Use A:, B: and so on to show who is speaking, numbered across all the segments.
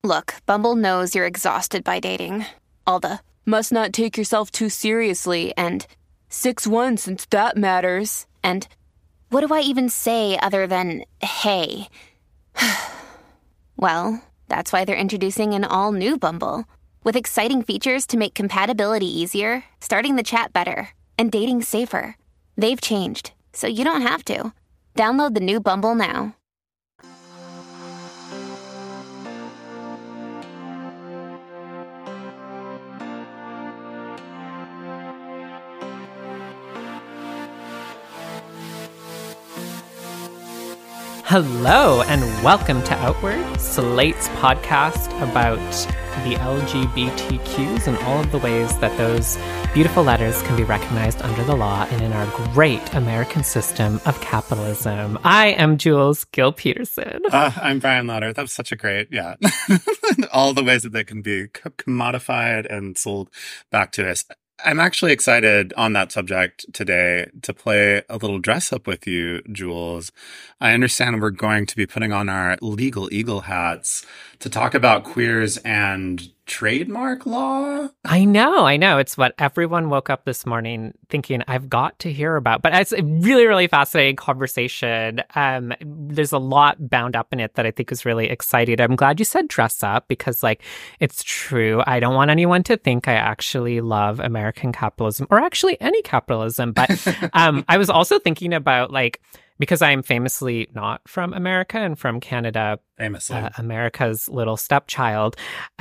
A: Look, Bumble knows you're exhausted by dating. All the, must not take yourself too seriously, and 6'1" since that matters. And what do I even say other than, hey? Well, that's why they're introducing an all-new Bumble, with exciting features to make compatibility easier, starting the chat better, and dating safer. They've changed, so you don't have to. Download the new Bumble now.
B: Hello and welcome to Outward, Slate's podcast about the LGBTQs and all of the ways that those beautiful letters can be recognized under the law and in our great American system of capitalism. I am Jules Gill Peterson.
C: I'm Brian Lauder. That was such a great, all the ways that they can be commodified and sold back to us. I'm actually excited on that subject today to play a little dress up with you, Jules. I understand we're going to be putting on our legal eagle hats to talk about queers and trademark law.
B: I know. It's what everyone woke up this morning thinking I've got to hear about. But it's a really, really fascinating conversation. There's a lot bound up in it that I think is really exciting. I'm glad you said dress up because, it's true. I don't want anyone to think I actually love American capitalism or actually any capitalism. But I was also thinking about, because I am famously not from America and from Canada,
C: famously
B: America's little stepchild,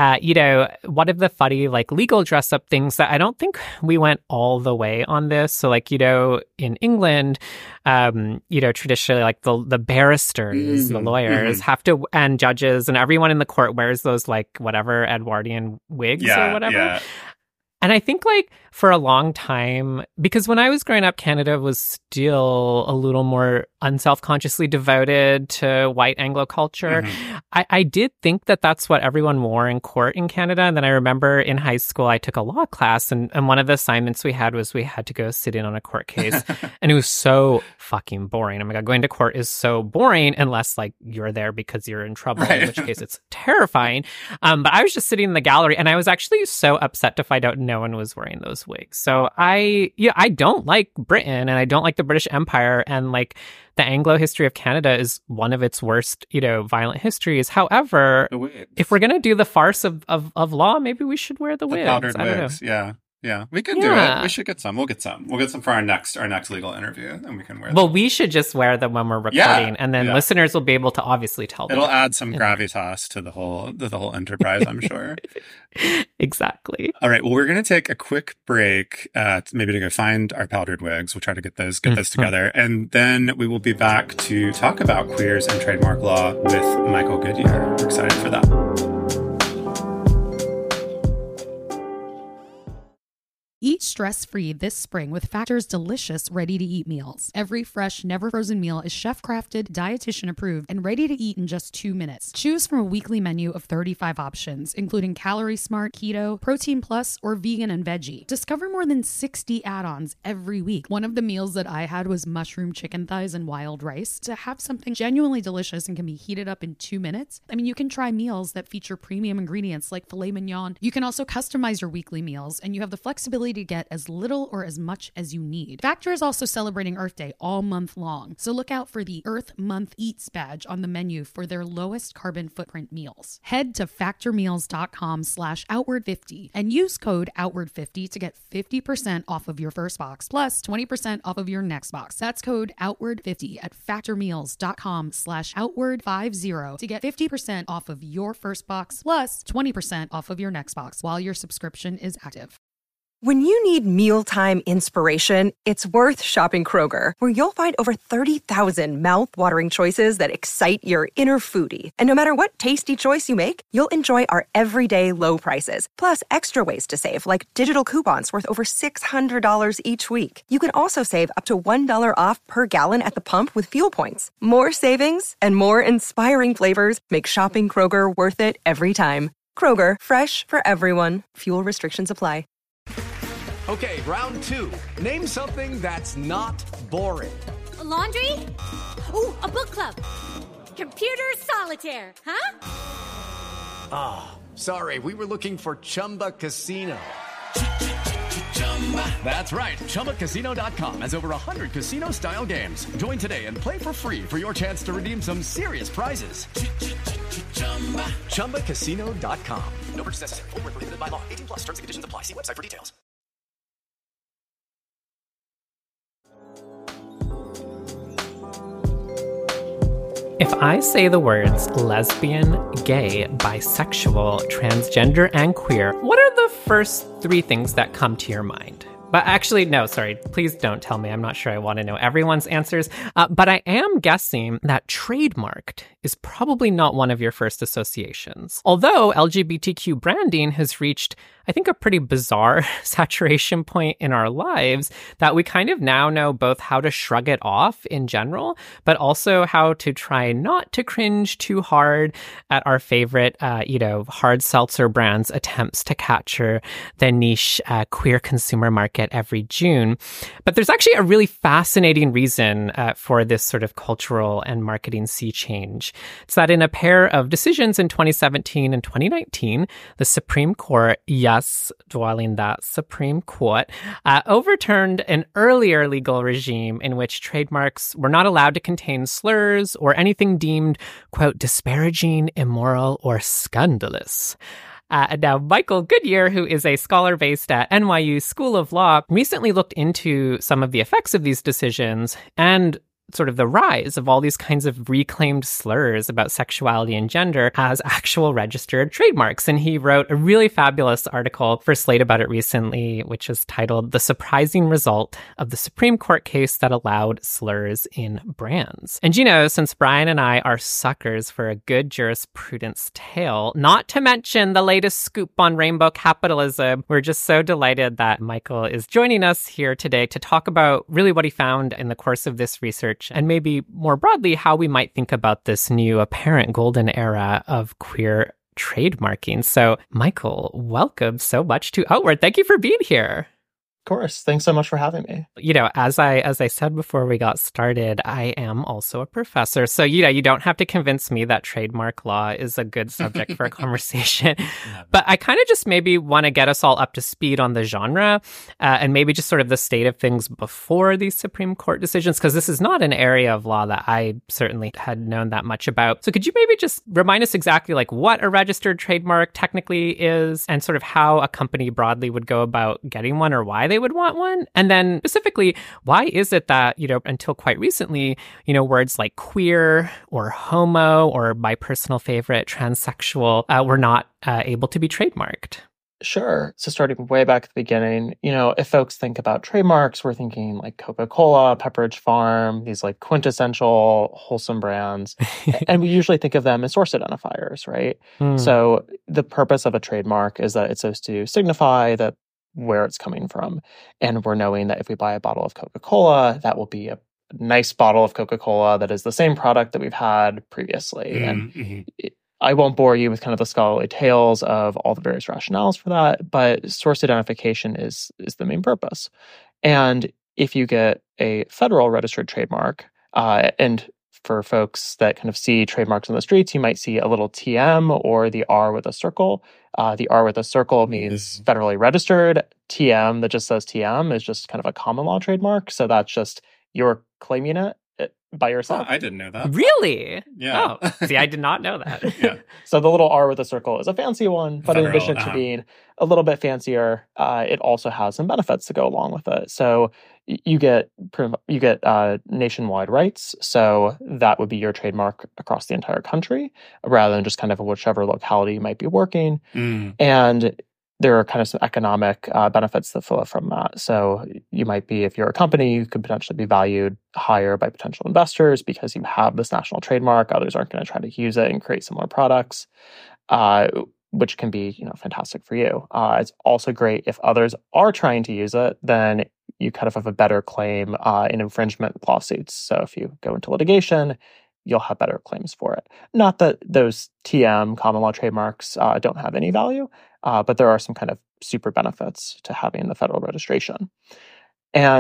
B: one of the funny, legal dress up things that I don't think we went all the way on this. So, in England, traditionally, the barristers, the lawyers have to, and judges and everyone in the court wears those, whatever Edwardian wigs or whatever.
C: Yeah.
B: And I think for a long time, because when I was growing up, Canada was still a little more unselfconsciously devoted to white Anglo culture. Mm-hmm. I did think that that's what everyone wore in court in Canada. And then I remember in high school, I took a law class and one of the assignments we had was we had to go sit in on a court case. And it was so fucking boring. Oh my God, going to court is so boring unless you're there because you're in trouble, right. In which case it's terrifying. But I was just sitting in the gallery and I was actually so upset to find out no one was wearing those wigs. So I don't like Britain and I don't like the British Empire, and the Anglo history of Canada is one of its worst, violent histories. However, if we're going to do the farce of law, maybe we should wear the wigs.
C: Powdered wigs. Yeah, we can do it. We should get some. We'll get some. We'll get some for our next legal interview, and we can wear them.
B: Well, we should just wear them when we're recording, and then listeners will be able to obviously tell them.
C: It'll add some gravitas to the whole enterprise, I'm sure.
B: Exactly.
C: All right. Well, we're going to take a quick break, maybe to go find our powdered wigs. We'll try to get those together, and then we will be back to talk about queers and trademark law with Michael Goodyear. We're excited for that.
D: Eat stress-free this spring with Factor's delicious ready-to-eat meals. Every fresh, never-frozen meal is chef-crafted, dietitian-approved, and ready to eat in just 2 minutes. Choose from a weekly menu of 35 options, including Calorie Smart, Keto, Protein Plus, or Vegan and Veggie. Discover more than 60 add-ons every week. One of the meals that I had was mushroom chicken thighs and wild rice. To have something genuinely delicious and can be heated up in 2 minutes, you can try meals that feature premium ingredients like filet mignon. You can also customize your weekly meals, and you have the flexibility to get as little or as much as you need. Factor is also celebrating Earth Day all month long, so look out for the Earth Month Eats badge on the menu for their lowest carbon footprint meals. Head to factormeals.com/outward50 and use code outward50 to get 50% off of your first box plus 20% off of your next box. That's code outward50 at factormeals.com/outward50 to get 50% off of your first box plus 20% off of your next box while your subscription is active.
E: When you need mealtime inspiration, it's worth shopping Kroger, where you'll find over 30,000 mouth-watering choices that excite your inner foodie. And no matter what tasty choice you make, you'll enjoy our everyday low prices, plus extra ways to save, like digital coupons worth over $600 each week. You can also save up to $1 off per gallon at the pump with fuel points. More savings and more inspiring flavors make shopping Kroger worth it every time. Kroger, fresh for everyone. Fuel restrictions apply.
F: Okay, round two. Name something that's not boring.
G: A laundry? Ooh, a book club. Computer solitaire, huh?
F: Ah, sorry, we were looking for Chumba Casino. That's right. ChumbaCasino.com has over 100 casino-style games. Join today and play for free for your chance to redeem some serious prizes. ChumbaCasino.com. No purchase necessary. Void where prohibited by law. 18 plus. Terms and conditions apply. See website for details.
B: If I say the words lesbian, gay, bisexual, transgender, and queer, what are the first three things that come to your mind? But actually, no, sorry, please don't tell me. I'm not sure I want to know everyone's answers. But I am guessing that trademarked is probably not one of your first associations. Although LGBTQ branding has reached, I think, a pretty bizarre saturation point in our lives that we kind of now know both how to shrug it off in general, but also how to try not to cringe too hard at our favorite, hard seltzer brands' attempts to capture the niche queer consumer market every June. But there's actually a really fascinating reason for this sort of cultural and marketing sea change. It's that in a pair of decisions in 2017 and 2019, the Supreme Court, yes, dwelling that Supreme Court, overturned an earlier legal regime in which trademarks were not allowed to contain slurs or anything deemed, quote, disparaging, immoral, or scandalous. Now, Michael Goodyear, who is a scholar based at NYU School of Law, recently looked into some of the effects of these decisions and sort of the rise of all these kinds of reclaimed slurs about sexuality and gender as actual registered trademarks. And he wrote a really fabulous article for Slate about it recently, which is titled "The Surprising Result of the Supreme Court Case That Allowed Slurs in Brands." And since Brian and I are suckers for a good jurisprudence tale, not to mention the latest scoop on rainbow capitalism, we're just so delighted that Michael is joining us here today to talk about really what he found in the course of this research, and maybe more broadly, how we might think about this new apparent golden era of queer trademarking. So, Michael, welcome so much to Outward. Thank you for being here.
G: Of course. Thanks so much for having me.
B: As I said before we got started, I am also a professor. So, you don't have to convince me that trademark law is a good subject for a conversation. But I kind of just maybe want to get us all up to speed on the genre and maybe just sort of the state of things before these Supreme Court decisions, because this is not an area of law that I certainly had known that much about. So could you maybe just remind us exactly like what a registered trademark technically is and sort of how a company broadly would go about getting one or why they would want one? And then specifically, why is it that, until quite recently, words like queer or homo or my personal favorite, transsexual, were not able to be trademarked?
G: Sure. So starting way back at the beginning, if folks think about trademarks, we're thinking like Coca-Cola, Pepperidge Farm, these like quintessential wholesome brands. And we usually think of them as source identifiers, right? So the purpose of a trademark is that it's supposed to signify that where it's coming from. And we're knowing that if we buy a bottle of Coca-Cola, that will be a nice bottle of Coca-Cola that is the same product that we've had previously. And I won't bore you with kind of the scholarly tales of all the various rationales for that, but source identification is the main purpose. And if you get a federal registered trademark, and for folks that kind of see trademarks on the streets, you might see a little TM or the R with a circle. The R with a circle means federally registered. TM that just says TM is just kind of a common law trademark. So that's just you're claiming it by yourself.
C: Oh, I didn't know that.
B: Really?
C: Yeah.
B: Oh, see, I did not know that.
C: Yeah.
G: So the little R with a circle is a fancy one, but in addition to being a little bit fancier, it also has some benefits to go along with it. So you get nationwide rights. So that would be your trademark across the entire country, rather than just kind of whichever locality you might be working. And there are kind of some economic benefits that flow from that. So you might be, if you're a company, you could potentially be valued higher by potential investors because you have this national trademark. Others aren't going to try to use it and create similar products, which can be, fantastic for you. It's also great if others are trying to use it, then you kind of have a better claim in infringement lawsuits. So if you go into litigation, you'll have better claims for it. Not that those TM, common law trademarks, don't have any value, but there are some kind of super benefits to having the federal registration. And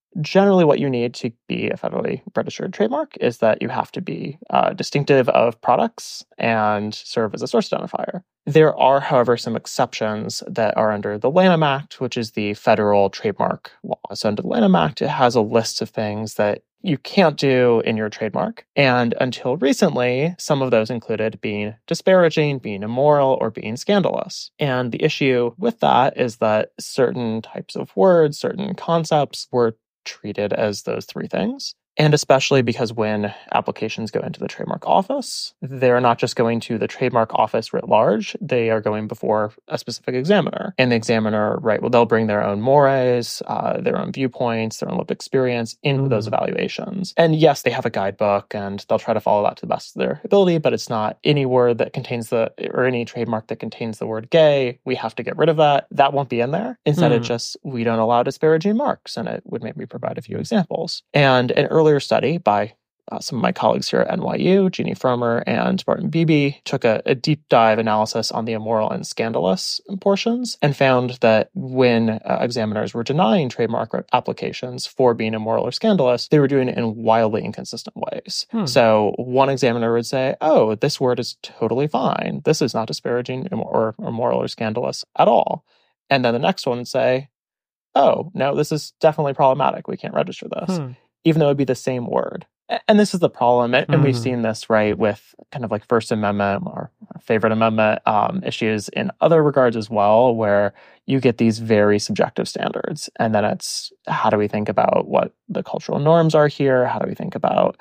G: generally what you need to be a federally registered trademark is that you have to be distinctive of products and serve as a source identifier. There are, however, some exceptions that are under the Lanham Act, which is the federal trademark law. So under the Lanham Act, it has a list of things that you can't do in your trademark. And until recently, some of those included being disparaging, being immoral, or being scandalous. And the issue with that is that certain types of words, certain concepts were treated as those three things. And especially because when applications go into the trademark office, they're not just going to the trademark office writ large, they are going before a specific examiner. And the examiner, right, well, they'll bring their own mores, their own viewpoints, their own lived experience into those evaluations. And yes, they have a guidebook and they'll try to follow that to the best of their ability, but it's not any word that contains or any trademark that contains the word gay. We have to get rid of that. That won't be in there. Instead, it just, we don't allow disparaging marks. And it would make me provide a few examples. And an earlier study by some of my colleagues here at NYU, Jeannie Fromer and Martin Beebe, took a deep dive analysis on the immoral and scandalous portions and found that when examiners were denying trademark applications for being immoral or scandalous, they were doing it in wildly inconsistent ways. So one examiner would say, oh, this word is totally fine. This is not disparaging or immoral or scandalous at all. And then the next one would say, oh, no, this is definitely problematic. We can't register this. Even though it would be the same word. And this is the problem. And we've seen this, right, with kind of like First Amendment or favorite amendment issues in other regards as well, where you get these very subjective standards. And then it's, how do we think about what the cultural norms are here? How do we think about,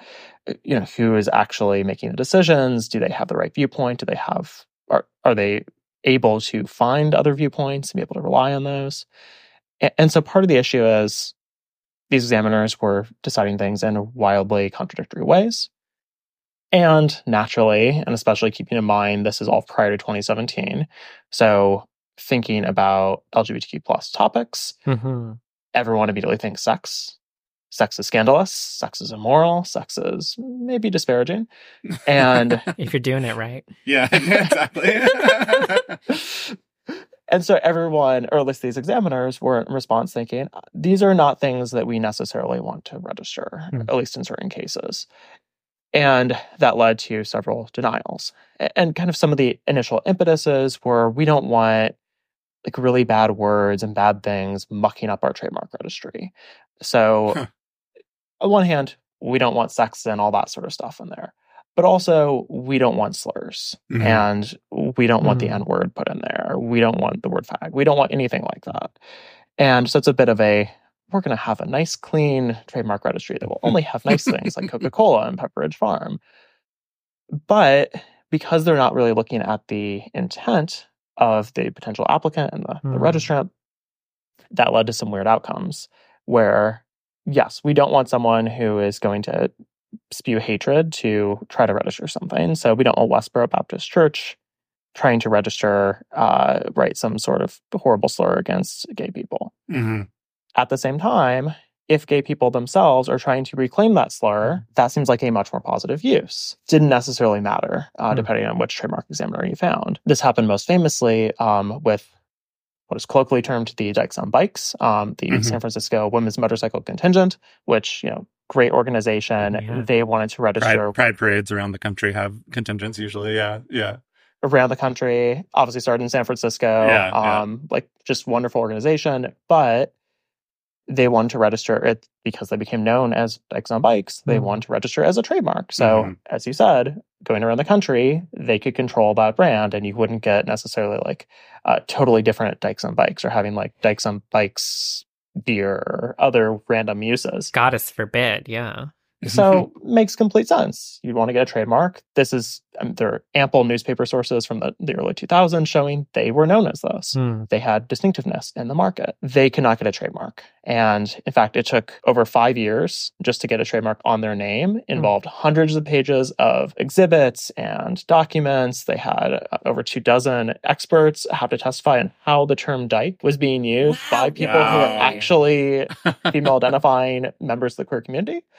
G: who is actually making the decisions? Do they have the right viewpoint? Do they have, are they able to find other viewpoints and be able to rely on those? And so part of the issue is, these examiners were deciding things in wildly contradictory ways. And naturally, and especially keeping in mind, this is all prior to 2017. So thinking about LGBTQ plus topics, everyone immediately thinks sex. Sex is scandalous. Sex is immoral. Sex is maybe disparaging. And
B: if you're doing it right.
C: Yeah, exactly.
G: And so everyone, or at least these examiners, were in response thinking, these are not things that we necessarily want to register, at least in certain cases. And that led to several denials. And kind of some of the initial impetuses were, we don't want like really bad words and bad things mucking up our trademark registry. So on one hand, we don't want sex and all that sort of stuff in there. But also, we don't want slurs, and we don't want the N-word put in there. We don't want the word fag. We don't want anything like that. And so it's a bit of we're going to have a nice, clean trademark registry that will only have nice things like Coca-Cola and Pepperidge Farm. But because they're not really looking at the intent of the potential applicant and the registrant, that led to some weird outcomes where, yes, we don't want someone who is going to spew hatred to try to register something. So we don't want Westboro Baptist Church trying to register, write some sort of horrible slur against gay people. At the same time, if gay people themselves are trying to reclaim that slur, that seems like a much more positive use. Didn't necessarily matter, depending on which trademark examiner you found. This happened most famously with what is colloquially termed the Dykes on Bikes, the San Francisco Women's Motorcycle Contingent, which, great organization. Yeah. They wanted to register.
C: Pride parades around the country have contingents usually. Yeah.
G: Around the country, obviously started in San Francisco. Like just wonderful organization, but they wanted to register it because they became known as Dykes on Bikes. They wanted to register as a trademark. So as you said, going around the country, they could control that brand and you wouldn't get necessarily like totally different Dykes on Bikes or having like Dykes on Bikes beer or other random uses.
B: Goddess forbid, yeah.
G: So makes complete sense. You'd want to get a trademark. This is, there are ample newspaper sources from the early 2000s showing they were known as this. They had distinctiveness in the market. They could not get a trademark. And in fact, it took over 5 years just to get a trademark on their name. Involved hundreds of pages of exhibits and documents. They had over 24 experts have to testify on how the term dyke was being used by people who are actually female identifying members of the queer community.
B: Wow.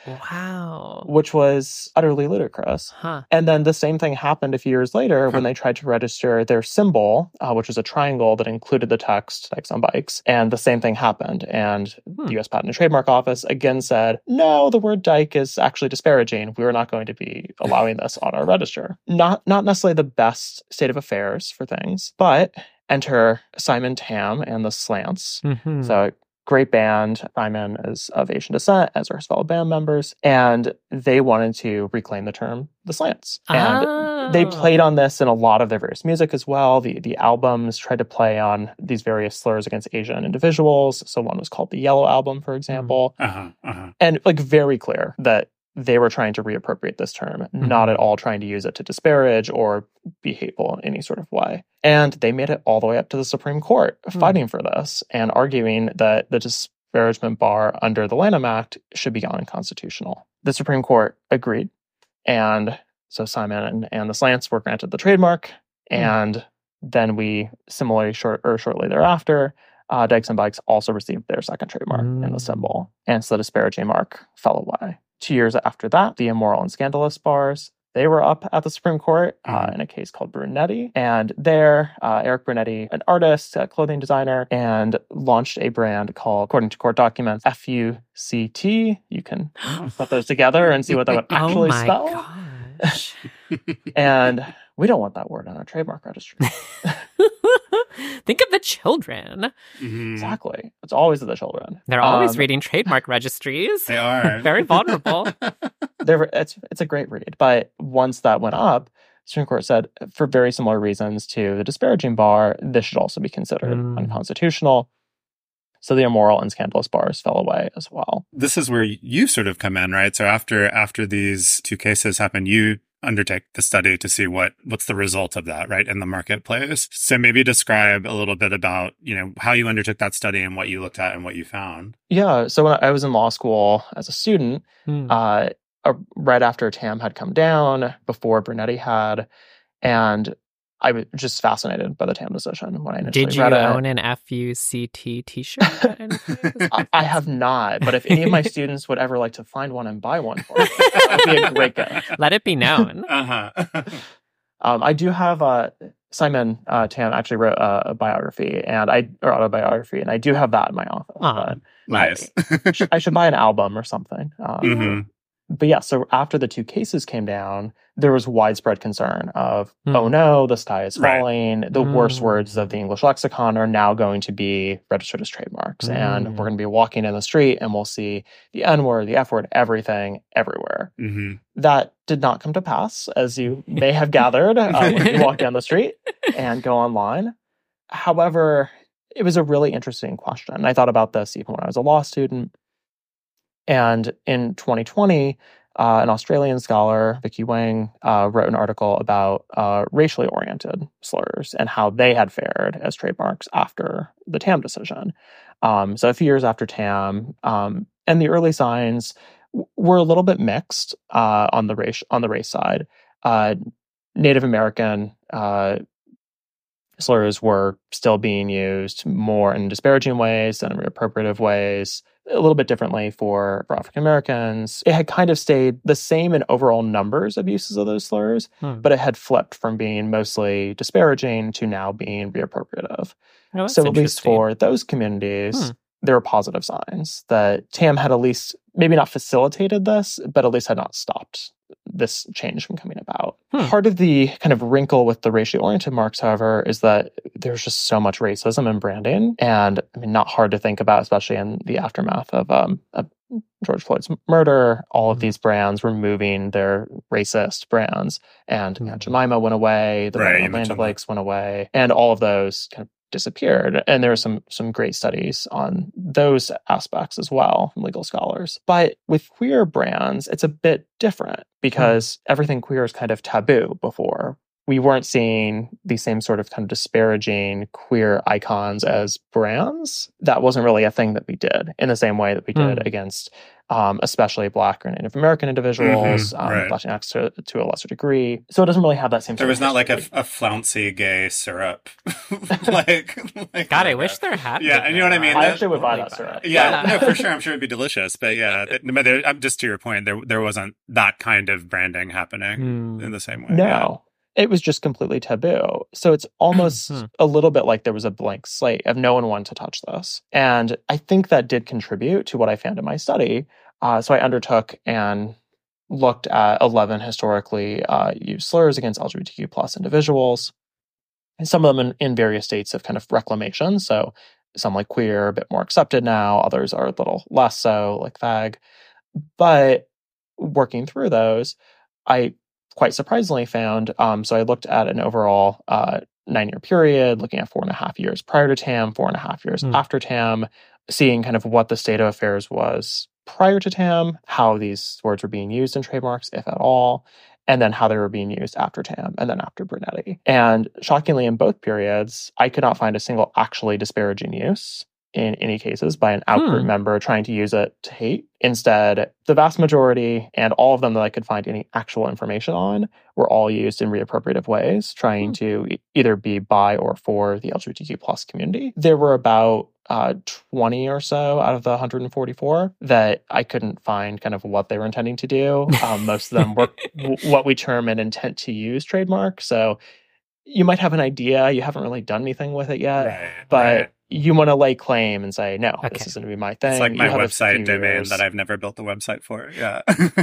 B: Wow.
G: which was utterly ludicrous.
B: Huh.
G: And then the same thing happened a few years later when they tried to register their symbol, which was a triangle that included the text Dykes on Bikes. And the same thing happened. And the U.S. Patent and Trademark Office again said, no, the word dyke is actually disparaging. We are not going to be allowing this on our register. Not necessarily the best state of affairs for things, but enter Simon Tam and the Slants.
B: Mm-hmm.
G: So great band. Simon is of Asian descent, as are his fellow band members. And they wanted to reclaim the term the Slants. And they played on this in a lot of their various music as well. The albums tried to play on these various slurs against Asian individuals. So one was called the Yellow Album, for example. And like very clear that they were trying to reappropriate this term, not at all trying to use it to disparage or be hateful in any sort of way. And they made it all the way up to the Supreme Court fighting for this and arguing that the disparagement bar under the Lanham Act should be unconstitutional. The Supreme Court agreed. And so Simon and the Slants were granted the trademark. And then we similarly shortly thereafter, Dykes and Bikes also received their second trademark in the symbol. And so the disparaging mark fell away. 2 years after that, the immoral and scandalous bars, they were up at the Supreme Court in a case called Brunetti. And there, Eric Brunetti, an artist, a clothing designer, and launched a brand called, according to court documents, FUCT. You can put those together and see what that would actually spell.
B: Gosh.
G: And we don't want that word on our trademark registry.
B: Think of the children.
G: Exactly. It's always the children.
B: They're always reading trademark registries.
C: They are.
B: Very vulnerable.
G: It's a great read. But once that went up, the Supreme Court said, for very similar reasons to the disparaging bar, this should also be considered unconstitutional. So the immoral and scandalous bars fell away as well.
C: This is where you sort of come in, right? So after these two cases happened, you undertake the study to see what's the result of that, right, in the marketplace. So maybe describe a little bit about, how you undertook that study and what you looked at and what you found.
G: Yeah. So when I was in law school as a student, right after Tam had come down, before Brunetti had, and I was just fascinated by the Tam decision when I initially read it.
B: Did you own an FUCT t-shirt?
G: I have not, but if any of my students would ever like to find one and buy one for me, that would be a great gift.
B: Let it be known.
G: I do have Simon Tam actually wrote a biography or autobiography, and I do have that in my office.
C: Nice.
G: I should buy an album or something. But yeah, so after the two cases came down, there was widespread concern of, oh no, the sky is falling. The worst words of the English lexicon are now going to be registered as trademarks. And we're going to be walking in the street and we'll see the N-word, the F-word, everything, everywhere. That did not come to pass, as you may have gathered when you walk down the street and go online. However, it was a really interesting question. I thought about this even when I was a law student. And in 2020, an Australian scholar, Vicky Wang, wrote an article about racially oriented slurs and how they had fared as trademarks after the Tam decision. So a few years after Tam, and the early signs were a little bit mixed on the race side. Native American slurs were still being used more in disparaging ways than in reappropriative ways, a little bit differently for African Americans. It had kind of stayed the same in overall numbers of uses of those slurs, but it had flipped from being mostly disparaging to now being reappropriative.
B: Oh,
G: so at least for those communities, there were positive signs that Tam had at least maybe not facilitated this, but at least had not stopped this change from coming about. Part of the kind of wrinkle with the racially oriented marks, however, is that there's just so much racism in branding, and I mean, not hard to think about, especially in the aftermath of George Floyd's murder. All of these brands were moving their racist brands, and Jemima went away, the Land O'Lakes went away, and all of those kind of disappeared. And there are some great studies on those aspects as well from legal scholars. But with queer brands, it's a bit different because everything queer is kind of taboo before we weren't seeing the same sort of kind of disparaging queer icons as brands. That wasn't really a thing that we did in the same way that we did against especially Black or Native American individuals,
C: right.
G: Latinx to a lesser degree. So it doesn't really have that same.
C: There was not like a flouncy gay syrup. like
B: God, I wish there had.
C: Yeah,
B: been.
C: and you know what I mean.
G: I actually would buy that syrup.
C: Yeah, no, for sure. I'm sure it'd be delicious. But yeah, just to your point, there wasn't that kind of branding happening in the same way.
G: No.
C: Yeah.
G: It was just completely taboo. So it's almost a little bit like there was a blank slate of no one wanted to touch this. And I think that did contribute to what I found in my study. So I undertook and looked at 11 historically used slurs against LGBTQ plus individuals. And some of them in various states of kind of reclamation. So some like queer are a bit more accepted now. Others are a little less so, like fag. But working through those, I quite surprisingly found, so I looked at an overall 9-year period, looking at 4.5 years prior to TAM, 4.5 years after TAM, seeing kind of what the state of affairs was prior to TAM, how these words were being used in trademarks, if at all, and then how they were being used after TAM and then after Brunetti. And shockingly, in both periods, I could not find a single actually disparaging use in any cases by an outgroup member trying to use it to hate. Instead, the vast majority and all of them that I could find any actual information on were all used in reappropriative ways, trying to either be by or for the LGBTQ plus community. There were about 20 or so out of the 144 that I couldn't find kind of what they were intending to do. Most of them were what we term an intent to use trademark. So you might have an idea, you haven't really done anything with it yet, but you want to lay claim and say, no, this is going to be my thing.
C: It's like my website domain that I've never built the website for. Yeah.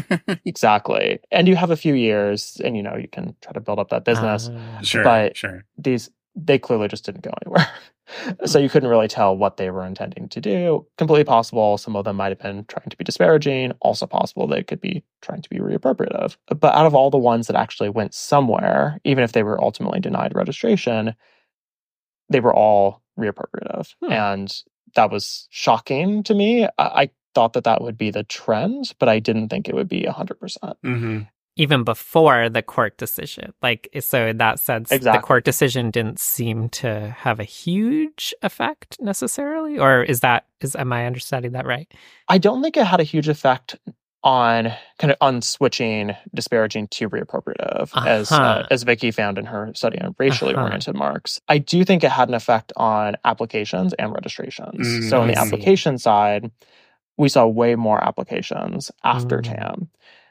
G: Exactly. And you have a few years and, you can try to build up that business. But they clearly just didn't go anywhere. So you couldn't really tell what they were intending to do. Completely possible. Some of them might have been trying to be disparaging. Also possible they could be trying to be reappropriative. But out of all the ones that actually went somewhere, even if they were ultimately denied registration, they were all reappropriative. And that was shocking to me. I thought that would be the trend, but I didn't think it would be 100%.
B: Even before the court decision. So in that sense, the court decision didn't seem to have a huge effect necessarily? Or am I understanding that right?
G: I don't think it had a huge effect on switching disparaging to reappropriative, as Vicky found in her study on racially oriented marks. I do think it had an effect on applications and registrations. So on the application side, we saw way more applications after TAM.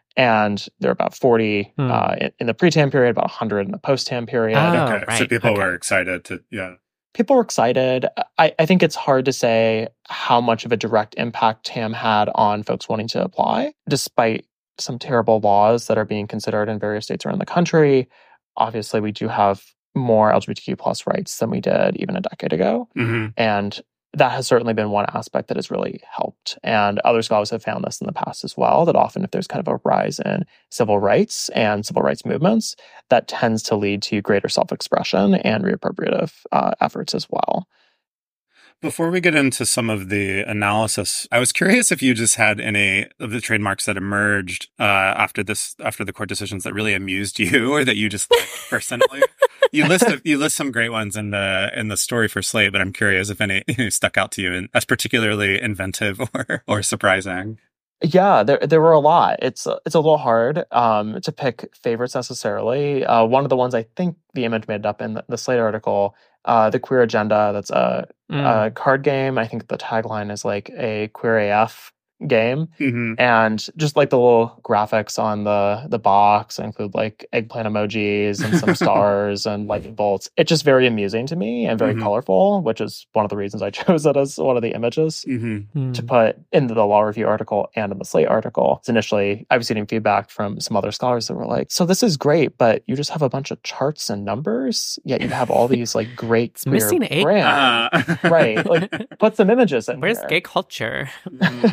G: And there are about 40 in the pre-TAM period, about 100 in the post-TAM period.
C: So people were excited to,
G: People were excited. I think it's hard to say how much of a direct impact TAM had on folks wanting to apply, despite some terrible laws that are being considered in various states around the country. Obviously, we do have more LGBTQ plus rights than we did even a decade ago. And that has certainly been one aspect that has really helped. And other scholars have found this in the past as well, that often if there's kind of a rise in civil rights and civil rights movements, that tends to lead to greater self-expression and reappropriative efforts as well.
C: Before we get into some of the analysis, I was curious if you just had any of the trademarks that emerged after the court decisions that really amused you or that you just liked personally. You list some great ones in the story for Slate, but I'm curious if any stuck out to you as particularly inventive or surprising.
G: Yeah, there were a lot. It's a little hard to pick favorites necessarily. One of the ones I think the image made it up in the Slate article, the Queer Agenda. That's a card game. I think the tagline is like a queer AF game. And just like the little graphics on the box include like eggplant emojis and some stars and lightning bolts. It's just very amusing to me and very colorful, which is one of the reasons I chose it as one of the images to put in the law review article and in the Slate article. So initially, I was getting feedback from some other scholars that were like, so this is great, but you just have a bunch of charts and numbers, yet you have all these like great queer
B: missing
G: brands. Right. Like put some images in
B: Where's
G: here.
B: gay culture?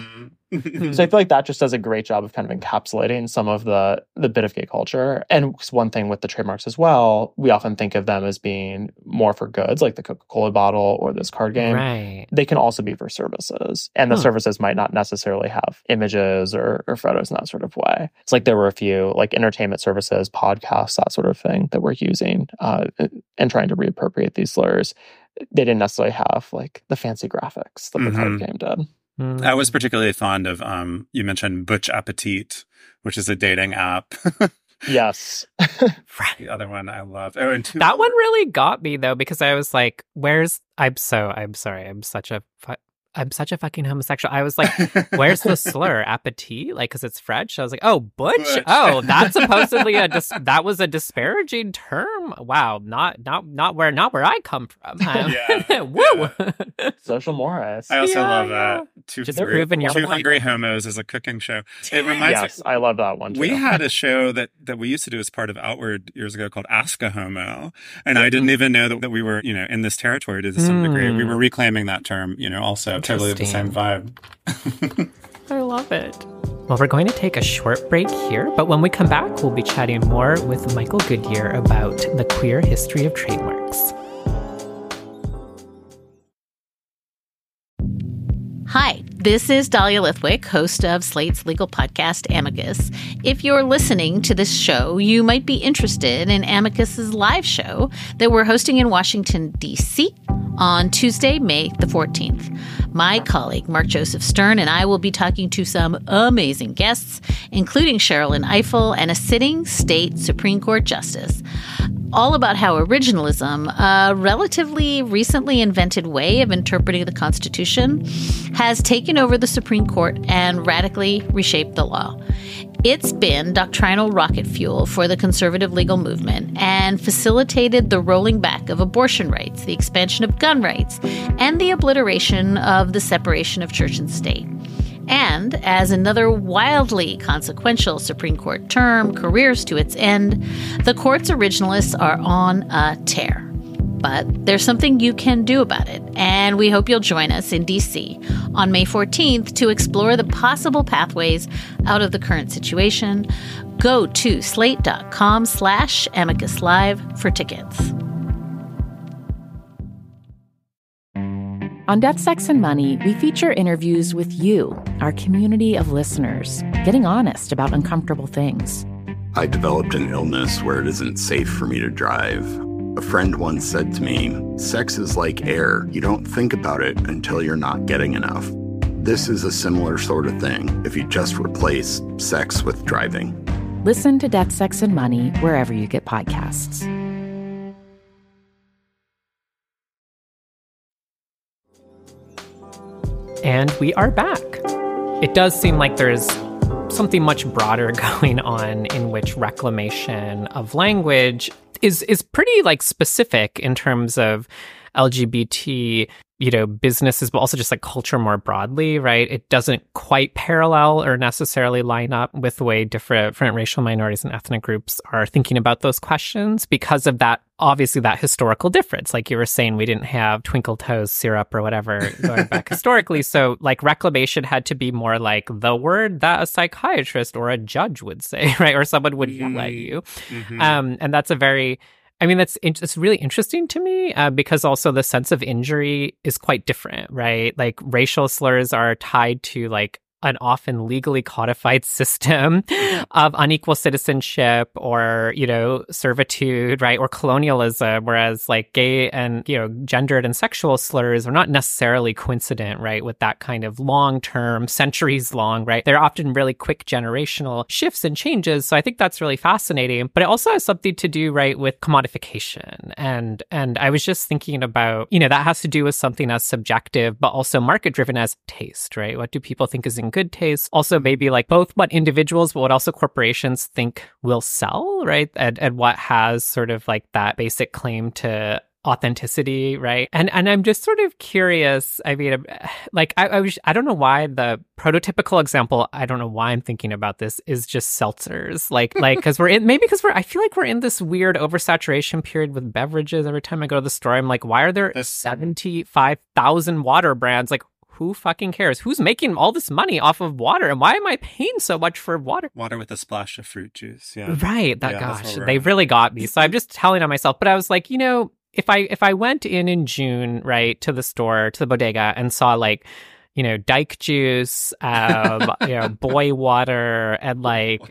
G: So I feel like that just does a great job of kind of encapsulating some of the bit of gay culture. And one thing with the trademarks as well, we often think of them as being more for goods, like the Coca-Cola bottle or this card game.
B: Right.
G: They can also be for services. And the services might not necessarily have images or photos in that sort of way. It's like there were a few like entertainment services, podcasts, that sort of thing that we're using and trying to reappropriate these slurs. They didn't necessarily have like the fancy graphics that the card game did.
C: I was particularly fond of, you mentioned Butch Appetit, which is a dating app.
G: Yes.
C: The other one I love. Oh, and
B: that one really got me though, because I was like, I'm sorry. I'm such a fucking homosexual. I was like, where's the slur? Appetit? Like, because it's French. I was like, oh, Butch? Oh, that's supposedly that was a disparaging term. Wow, not where I come from. Woo!
G: Social mores.
C: I also love that. Two
B: your
C: Hungry Homos is a cooking show. It reminds me.
G: I love that one too.
C: We had a show that we used to do as part of Outward years ago called Ask a Homo. And I didn't even know that we were, in this territory to some degree. We were reclaiming that term, also. Totally the same vibe.
B: I love it. Well, we're going to take a short break here, but when we come back, we'll be chatting more with Michael Goodyear about the queer history of trademarks.
H: Hi, this is Dahlia Lithwick, host of Slate's legal podcast, Amicus. If you're listening to this show, you might be interested in Amicus's live show that we're hosting in Washington, D.C. on Tuesday, May the 14th. My colleague, Mark Joseph Stern, and I will be talking to some amazing guests, including Sherrilyn Ifill and a sitting state Supreme Court justice, all about how originalism, a relatively recently invented way of interpreting the Constitution, has taken over the Supreme Court and radically reshaped the law. It's been doctrinal rocket fuel for the conservative legal movement and facilitated the rolling back of abortion rights, the expansion of gun rights, and the obliteration of the separation of church and state. And as another wildly consequential Supreme Court term careers to its end, the court's originalists are on a tear. But there's something you can do about it, and we hope you'll join us in D.C. on May 14th to explore the possible pathways out of the current situation. Go to slate.com/Amicus Live for tickets.
I: On Death, Sex, and Money, we feature interviews with you, our community of listeners, getting honest about uncomfortable things.
J: I developed an illness where it isn't safe for me to drive. A friend once said to me, sex is like air. You don't think about it until you're not getting enough. This is a similar sort of thing if you just replace sex with driving.
I: Listen to Death, Sex, and Money wherever you get podcasts.
B: And we are back. It does seem like there's something much broader going on in which reclamation of language is pretty like specific in terms of LGBT, businesses, but also just like culture more broadly, right? It doesn't quite parallel or necessarily line up with the way different racial minorities and ethnic groups are thinking about those questions because of that, obviously that historical difference. Like you were saying, we didn't have Twinkle Toes syrup or whatever going back historically. So like reclamation had to be more like the word that a psychiatrist or a judge would say, right? Or someone would yell at you. And that's it's really interesting to me because also the sense of injury is quite different, right? Like racial slurs are tied to like an often legally codified system of unequal citizenship or, servitude, right? Or colonialism, whereas like gay and, gendered and sexual slurs are not necessarily coincident, right? With that kind of long-term, centuries-long, right? They're often really quick generational shifts and changes. So I think that's really fascinating. But it also has something to do, right, with commodification. And I was just thinking about, that has to do with something as subjective, but also market-driven as taste, right? What do people think is in good taste? Also maybe like both what individuals, but what also corporations think will sell, right? And what has sort of like that basic claim to authenticity, right? And I'm just sort of curious. I mean, like I don't know why the prototypical example, I don't know why I'm thinking about this, is just seltzers. Like because I feel like we're in this weird oversaturation period with beverages. Every time I go to the store, I'm like, why are there 75,000 water brands? Like, who fucking cares? Who's making all this money off of water? And why am I paying so much for water?
C: Water with a splash of fruit juice. Yeah.
B: Right. Gosh, they really got me. So I'm just telling on myself. But I was like, if I went in June, right, to the store, to the bodega, and saw like, Dyke juice, boy water, and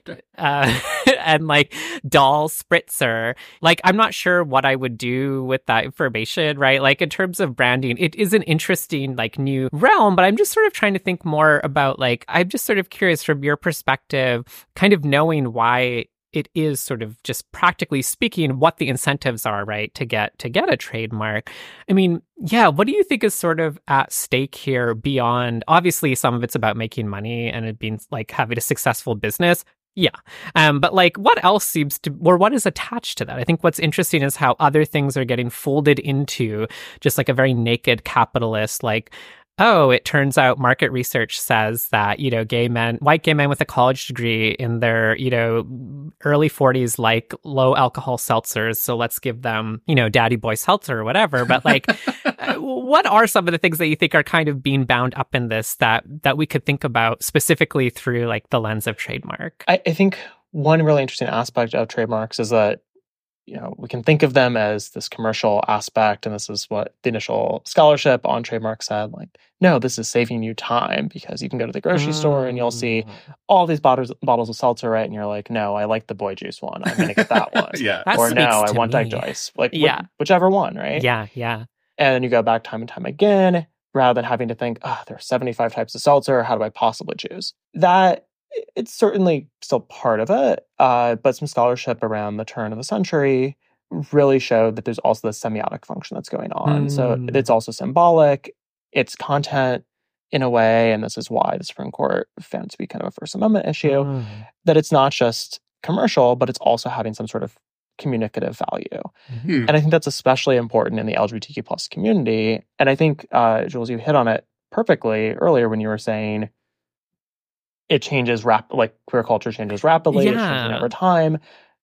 B: and like Dahl spritzer. Like, I'm not sure what I would do with that information, right? Like, in terms of branding, it is an interesting, like, new realm, but I'm just sort of trying to think more about, like, I'm just sort of curious from your perspective, kind of knowing why it is sort of just practically speaking what the incentives are, right, to get a trademark. I mean, yeah, what do you think is sort of at stake here beyond, obviously some of it's about making money and it being like having a successful business. Yeah. But like what else seems to, or what is attached to that? I think what's interesting is how other things are getting folded into just like a very naked capitalist, like, oh, it turns out market research says that, white gay men with a college degree in their, early 40s like low alcohol seltzers. So let's give them, daddy boy seltzer or whatever. But like, what are some of the things that you think are kind of being bound up in this that we could think about specifically through like the lens of trademark?
G: I think one really interesting aspect of trademarks is that we can think of them as this commercial aspect, and this is what the initial scholarship on trademark said, like, no, this is saving you time because you can go to the grocery store and you'll see all these bottles of seltzer, right? And you're like, no, I like the boy juice one. I'm going to get that one.
C: Yeah.
G: Or no, I want Dyke Joyce. Like, whichever one, right?
B: Yeah, yeah.
G: And then you go back time and time again, rather than having to think, there are 75 types of seltzer. How do I possibly choose? That it's certainly still part of it, but some scholarship around the turn of the century really showed that there's also this semiotic function that's going on. So it's also symbolic, it's content in a way, and this is why the Supreme Court found it to be kind of a First Amendment issue, that it's not just commercial, but it's also having some sort of communicative value. And I think that's especially important in the LGBTQ plus community. And I think, Jules, you hit on it perfectly earlier when you were saying, it changes like queer culture changes rapidly, it's changing over time.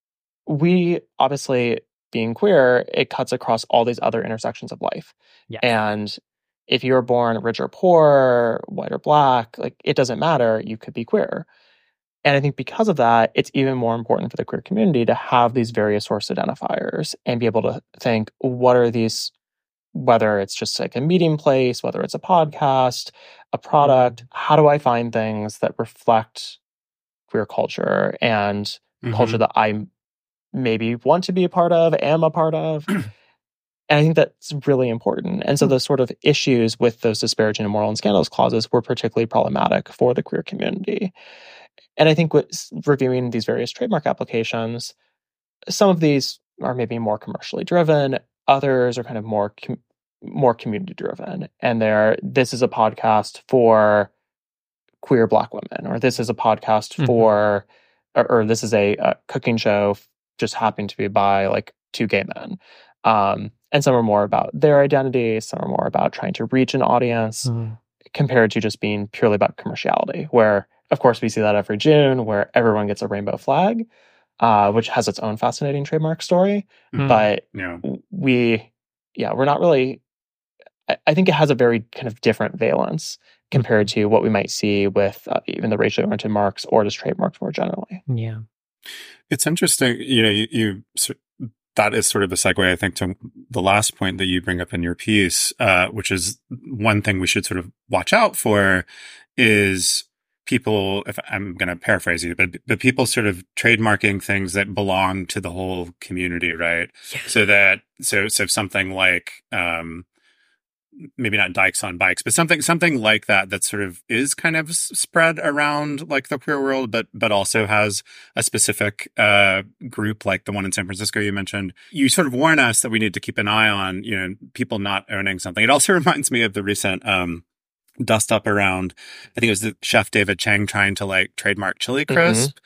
G: We obviously, being queer, it cuts across all these other intersections of life.
B: Yes.
G: And if you're born rich or poor, white or black, like it doesn't matter, you could be queer. And I think because of that, it's even more important for the queer community to have these various source identifiers and be able to think, what are these, whether it's just like a meeting place, whether it's a podcast, a product, how do I find things that reflect queer culture and culture that I maybe want to be a part of, am a part of? And I think that's really important. And so those sort of issues with those disparaging, immoral, and scandalous clauses were particularly problematic for the queer community. And I think with reviewing these various trademark applications, some of these are maybe more commercially driven, others are kind of more community driven, and this is a podcast for queer Black women, or this is a podcast for, or this is a cooking show just happening to be by like two gay men. And some are more about their identity, some are more about trying to reach an audience, compared to just being purely about commerciality, where of course we see that every June, where everyone gets a rainbow flag, which has its own fascinating trademark story. But we're not really, I think it has a very kind of different valence compared to what we might see with even the racially oriented marks or just trademarks more generally.
B: Yeah.
C: It's interesting, you that is sort of a segue, I think, to the last point that you bring up in your piece, which is one thing we should sort of watch out for is people, if I'm going to paraphrase you, but people sort of trademarking things that belong to the whole community, right? Yeah. So something like, maybe not Dykes on Bikes, but something like that sort of is kind of spread around like the queer world, but also has a specific group like the one in San Francisco you mentioned. You sort of warn us that we need to keep an eye on, people not owning something. It also reminds me of the recent dust up around, I think it was the chef David Chang trying to like trademark chili crisp.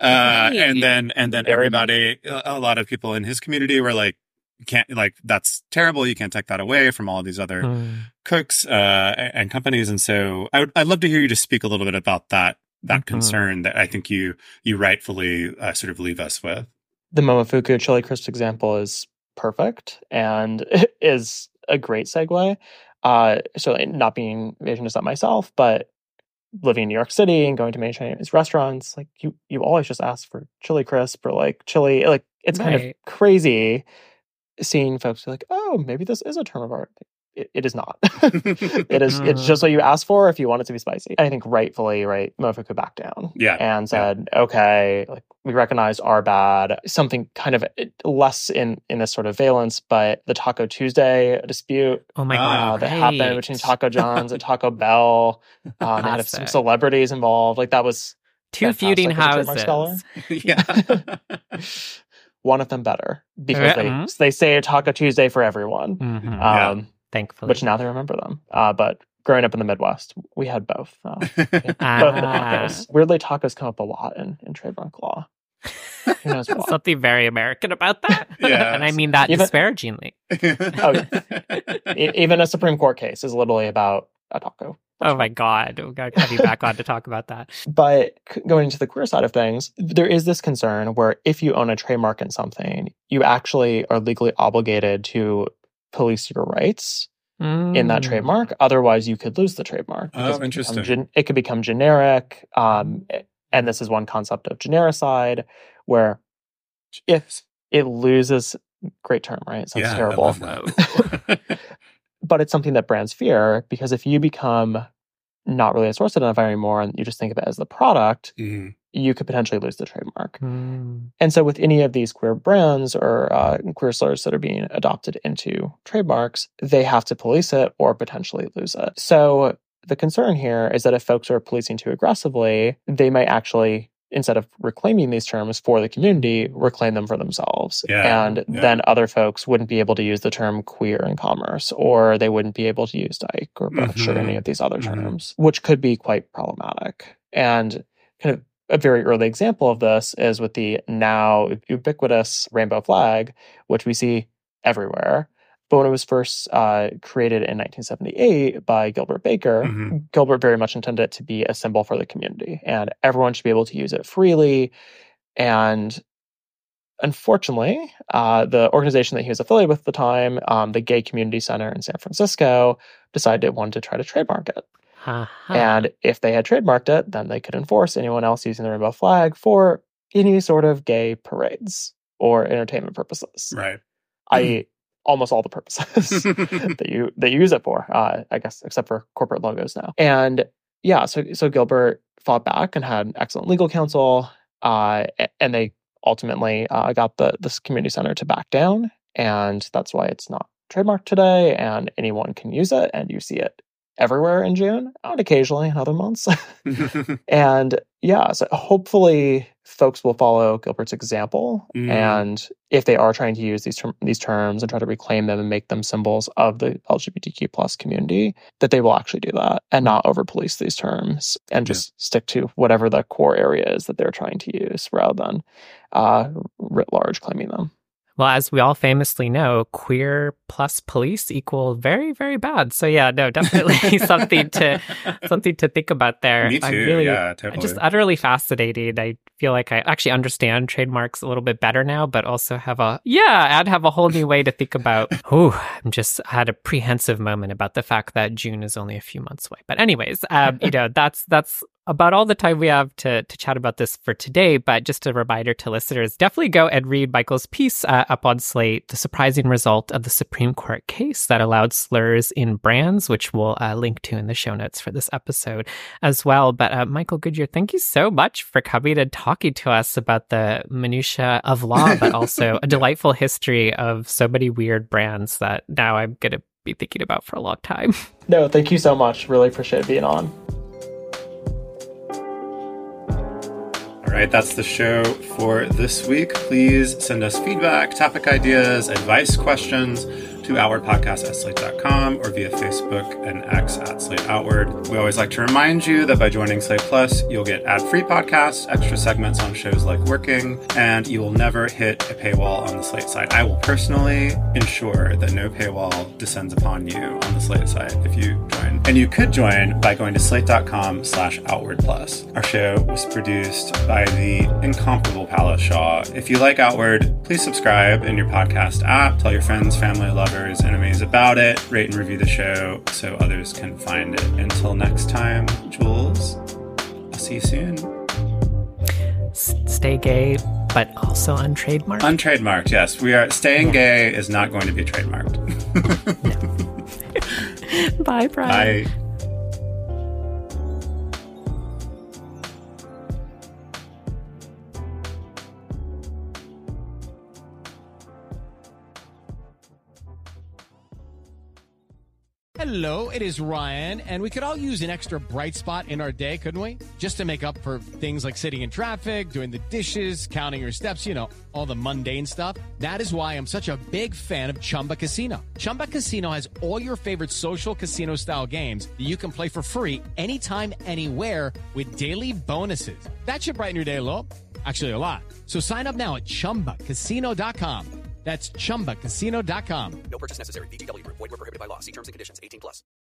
C: And then everybody, a lot of people in his community were like, can't, like, that's terrible. You can't take that away from all of these other cooks and companies. And so I'd love to hear you just speak a little bit about that concern that I think you rightfully sort of leave us with.
G: The Momofuku chili crisp example is perfect and is a great segue. Certainly not being Asianist myself, but living in New York City and going to many Chinese restaurants, like you always just ask for chili crisp or like chili. Like it's kind of crazy seeing folks be like, oh, maybe this is a term of art. It is not. It's just what you asked for if you want it to be spicy. I think rightfully, right, Mofuku backed down.
C: Yeah.
G: And said, okay, like we recognize our bad. Something kind of less in this sort of valence, but the Taco Tuesday dispute that happened between Taco John's and Taco Bell. They had some celebrities involved. Like that was
B: two feuding houses.
C: Yeah.
G: One of them better because they say a Taco Tuesday for everyone.
B: Thankfully.
G: Which now they remember them. But growing up in the Midwest, we had both. Both of the tacos. Weirdly, tacos come up a lot in trademark law. Who knows why?
B: Something very American about that. Yeah. And I mean that disparagingly.
G: Even a Supreme Court case is literally about a taco.
B: Oh my God. We've got to have you back on to talk about that.
G: But going into the queer side of things, there is this concern where if you own a trademark in something, you actually are legally obligated to police your rights in that trademark. Otherwise, you could lose the trademark.
C: Oh, interesting.
G: It could become generic. And this is one concept of genericide, where if it loses, great term, right? It sounds terrible. But it's something that brands fear, because if you become not really a source identifier anymore and you just think of it as the product, you could potentially lose the trademark. And so with any of these queer brands or queer slurs that are being adopted into trademarks, they have to police it or potentially lose it. So the concern here is that if folks are policing too aggressively, they might actually, instead of reclaiming these terms for the community, reclaim them for themselves. Then other folks wouldn't be able to use the term queer in commerce, or they wouldn't be able to use dyke or butch or any of these other terms, which could be quite problematic. And kind of a very early example of this is with the now ubiquitous rainbow flag, which we see everywhere. But when it was first created in 1978 by Gilbert Baker, Gilbert very much intended it to be a symbol for the community, and everyone should be able to use it freely. And unfortunately, the organization that he was affiliated with at the time, the Gay Community Center in San Francisco, decided it wanted to try to trademark it. And if they had trademarked it, then they could enforce anyone else using the rainbow flag for any sort of gay parades or entertainment purposes.
C: Right.
G: I.e., almost all the purposes that you use it for, I guess, except for corporate logos now. And so Gilbert fought back and had excellent legal counsel, and they ultimately got this community center to back down, and that's why it's not trademarked today, and anyone can use it, and you see it everywhere in June, and occasionally in other months. And so hopefully folks will follow Gilbert's example. And if they are trying to use these terms and try to reclaim them and make them symbols of the LGBTQ plus community, that they will actually do that and not over-police these terms and just stick to whatever the core area is that they're trying to use rather than writ large claiming them.
B: Well, as we all famously know, queer plus police equal very, very bad. So definitely something to think about there.
C: Me too. Totally.
B: Just utterly fascinating. I feel like I actually understand trademarks a little bit better now, but also I'd have a whole new way to think about. I had a prehensive moment about the fact that June is only a few months away. But anyways, that's about all the time we have to chat about this for today. But just a reminder to listeners, definitely go and read Michael's piece up on Slate, The Surprising Result of the Supreme Court Case That Allowed Slurs in Brands, which we'll link to in the show notes for this episode as well. But Michael Goodyear, thank you so much for coming and talking to us about the minutiae of law, but also a delightful history of so many weird brands that now I'm going to be thinking about for a long time.
G: No, thank you so much. Really appreciate being on.
C: All right, that's the show for this week. Please send us feedback, topic ideas, advice, questions to outwardpodcast@slate.com or via Facebook and X @SlateOutward. We always like to remind you that by joining Slate Plus, you'll get ad-free podcasts, extra segments on shows like Working, and you will never hit a paywall on the Slate site. I will personally ensure that no paywall descends upon you on the Slate site if you join. And you could join by going to slate.com/OutwardPlus. Our show was produced by the incomparable Palace Shaw. If you like Outward, Please subscribe in your podcast app. Tell your friends, family, lovers, enemies about it. Rate and review the show so others can find it. Until next time, Jules, I'll see you soon.
B: Stay gay, but also untrademarked.
C: Untrademarked, yes. We are staying gay is not going to be trademarked.
B: Bye, Brian.
C: Bye.
K: Hello, it is Ryan, and we could all use an extra bright spot in our day, couldn't we? Just to make up for things like sitting in traffic, doing the dishes, counting your steps, you know, all the mundane stuff. That is why I'm such a big fan of Chumba Casino. Chumba Casino has all your favorite social casino-style games that you can play for free anytime, anywhere with daily bonuses. That should brighten your day a little. Actually, a lot. So sign up now at ChumbaCasino.com. That's ChumbaCasino.com.
L: No purchase necessary. VGW Group. Void where prohibited by law. See terms and conditions. 18+.